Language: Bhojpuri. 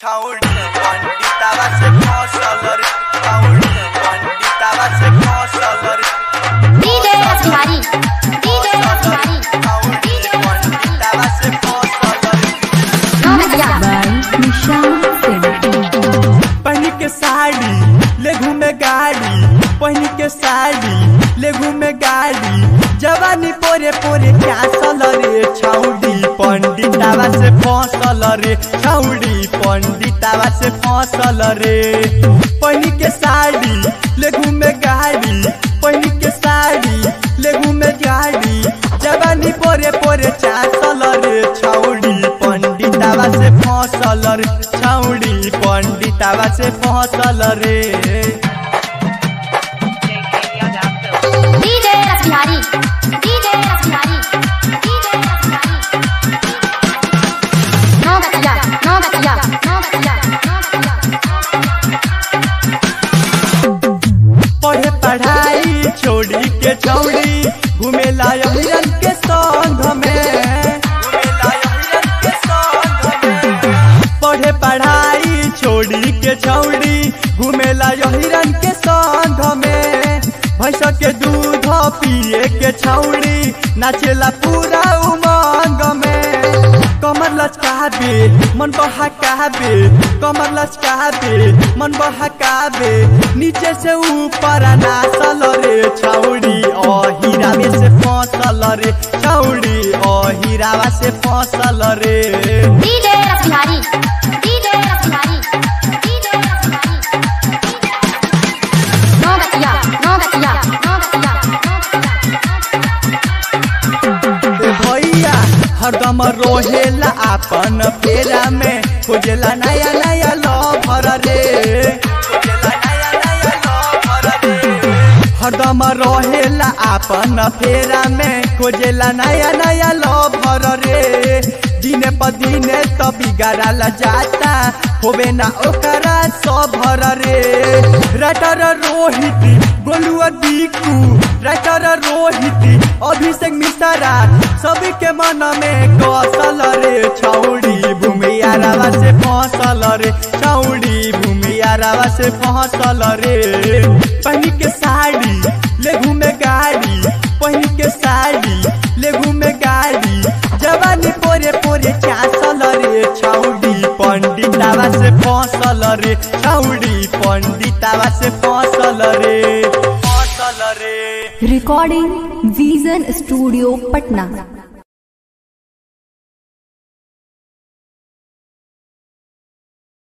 छाउड़ी पंडितावा से फसल रे छाउड़ी पंडितावा से फसल रे डीजे तिवारी छाउड़ी पंडितावा से फसल रे पहनी के साड़ी ले घूमे गाड़ी पहनी के साड़ी ले घूमे गाड़ी जवानी पोरे पोरे क्यासल रे छाउड़ी पंडितावा से फसल रे छाउड़ी पंडितावा से फसल रे पहनी के साड़ी ले घूमे गाड़ी पहनी के साड़ी ले घूमे गाड़ी जवानी पोरे पोरे क्यासल रे छाउड़ी पंडितावा से फसल रे छाउड़ी पंडितावा से फसल रे डीजे तिवारी नो बचिया पढ़े पढ़ाई छोड़ी के छौड़ी घूमेला अहिरन के संग में पढ़े पढ़ाई छोड़ी के छौड़ी घूमेला अहिरन के संग में भैंस के दूध पिए के छौड़ी नाचेला पूरा उमंग में कमर लचकाबे मन बहकाबे कमर लचकाबे मन बहकाबे नीचे से ऊपर नाचल रे छौड़ी हीरावे से फसल रे छौड़ी हीरावा से फसल रे डीजे तिवारी नो बचिया भैया हरदम रोहेला अपन फेरा में खोजेला नया नया लवर रे हरदम रोहेला अपन फेरा में खोजेला नया नया लवर रे दिने पर दिने तो बिगाड़ला जाता होबे ना ओकरा सभर रे राइटर रोहित गोलुआ दीकू राइटर रोहित अभिषेक मिश्रा सभी के मन में कौशल रे छौड़ी भूमियारावा से फसल रे छौड़ी भूमियारावा से फसल रे पहनी के साड़ी ले घूमे गाड़ी पहनी के साड़ी ले घूमे गाड़ी जवानी पोरे पोरे चासल रे छौड़ी पंडितावा से फसल रे छौड़ी पंडितावा से फसल रे रिकॉर्डिंग विजन स्टूडियो पटना।